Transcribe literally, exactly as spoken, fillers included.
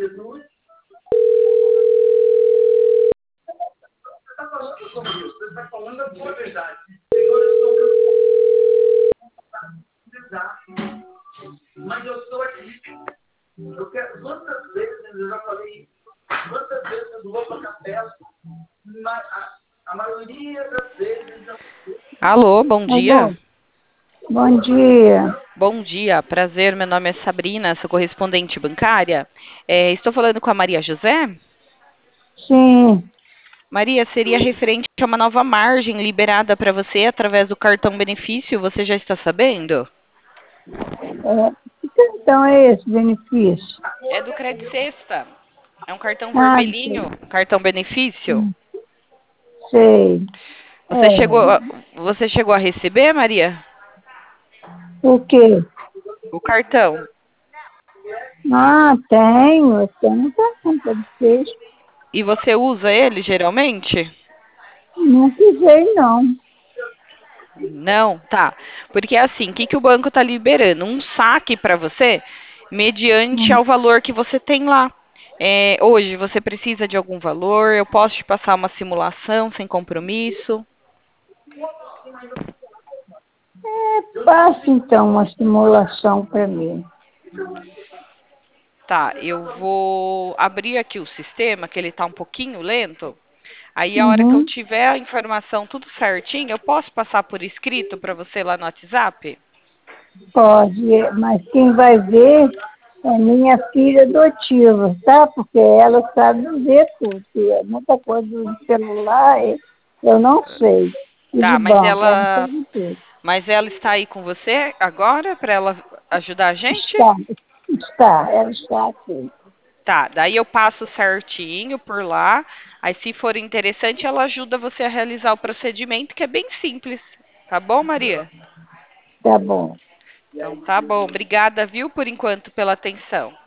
Alô, bom Alô, dia. bom dia. Bom dia, prazer. Meu nome é Sabrina, sou correspondente bancária. É, estou falando com a Maria José. Sim, Maria, seria referente a uma nova margem liberada para você através do cartão benefício. Você já está sabendo? é, que cartão é esse benefício? É do Credit Sexta. É um cartão Ah, vermelhinho, um cartão benefício. sei. Você É, chegou, a- você chegou a receber, Maria? o quê? O cartão. Ah, tenho, eu tenho cartão para vocês. E você usa ele geralmente? Não usei, não. Não, tá. Porque assim, o que, que o banco está liberando? Um saque para você, mediante Hum. ao valor que você tem lá. É, hoje você precisa de algum valor, eu posso te passar uma simulação sem compromisso. Faça então uma simulação para mim. Tá, eu vou abrir aqui o sistema, que ele está um pouquinho lento. Aí a hora que eu Uhum. tiver a informação tudo certinho, eu posso passar por escrito para você lá no WhatsApp? Pode, mas quem vai ver é minha filha adotiva, tá? Porque ela sabe ver tudo. E é muita coisa do celular, eu não sei. E de Tá, mas banco, ela ela, sabe tudo. mas ela está aí com você agora para ela ajudar a gente? Está, está, ela está aqui. Tá, daí eu passo certinho por lá. Aí, se for interessante, ela ajuda você a realizar o procedimento, que é bem simples. Tá bom, Maria? Tá bom. Então, tá bom. Obrigada, viu, por enquanto, pela atenção.